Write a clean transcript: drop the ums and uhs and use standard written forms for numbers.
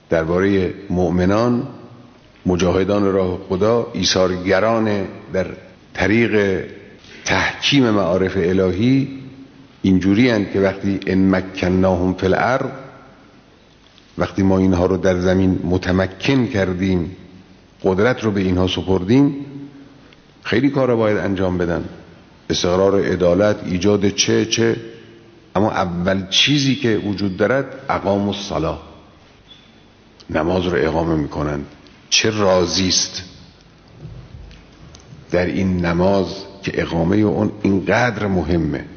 درباره مؤمنان، مجاهدان راه خدا، ایثارگران در طریق تحکیم معارف الهی اینجوری هستند که وقتی ان مکناهم فی الارض، وقتی ما اینها رو در زمین متمکن کردیم، قدرت رو به اینها سپردیم، خیلی کارا باید انجام بدن، استقرار عدالت، ایجاد چه اما اول چیزی که وجود دارد اقام الصلاه، نماز رو اقامه میکنند. چه رازی است در این نماز که اقامه اون اینقدر مهمه.